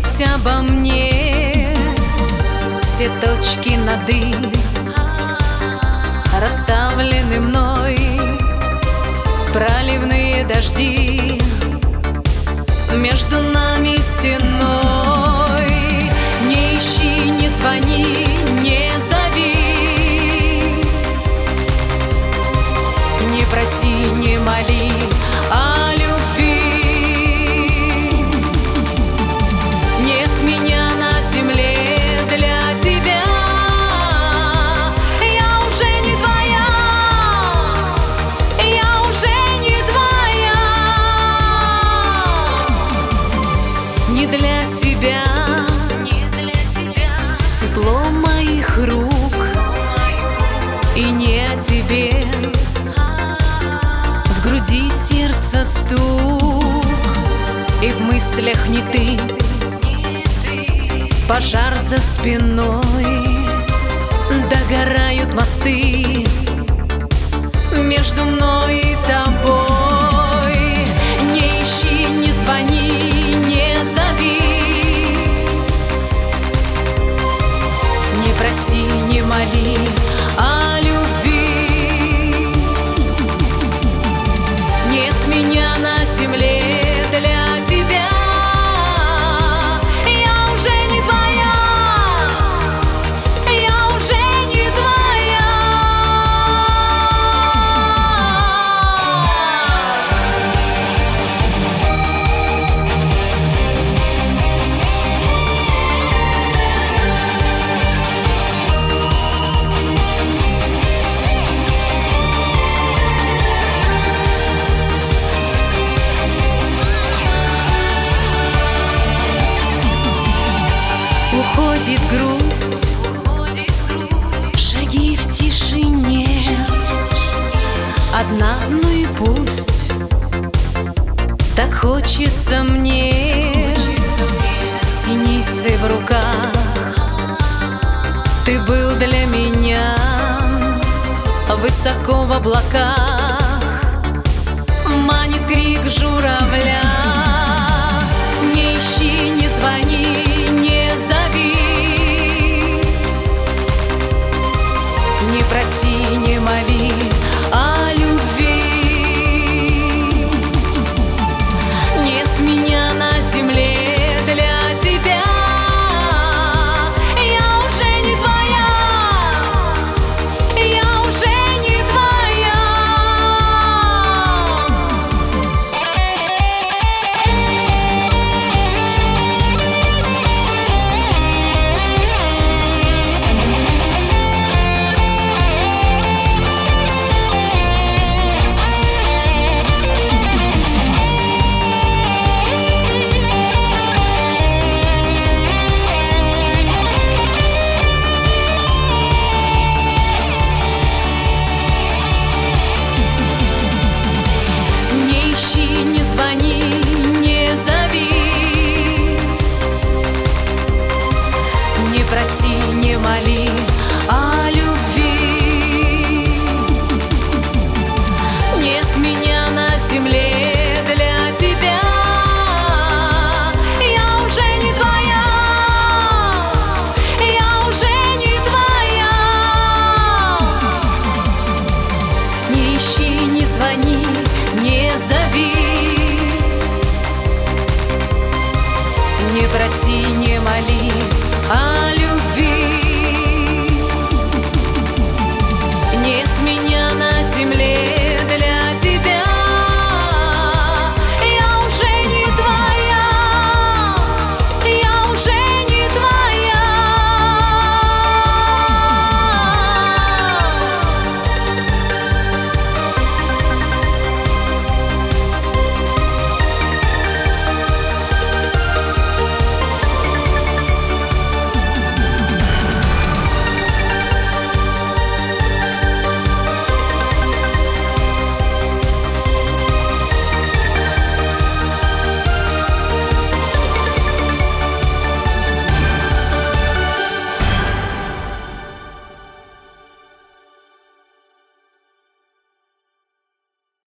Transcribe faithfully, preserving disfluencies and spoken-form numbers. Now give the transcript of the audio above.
забудь обо мне. Все точки над «и» расставлены мной. Проливные дожди между нами стеной. Не ищи, не звони, не зови, не проси, не моли о любви. Нет меня на земле для тебя. Я уже не твоя, я уже не твоя. Не для тебя, не для тебя тепло моих рук, и не о тебе в груди сердца стук. И в мыслях не ты, пожар за спиной. Догорают мосты между мной и тобой. Не ищи, не звони, не зови, не проси, не моли о любви. Нет меня на земле для тебя. Я уже не твоя, я уже не твоя. Уходит грусть, шаги в тишине. Одна, ну и пусть. Так хочется мне синицы в руках. Ты был для меня высоко в облаках. Манит крик журавля.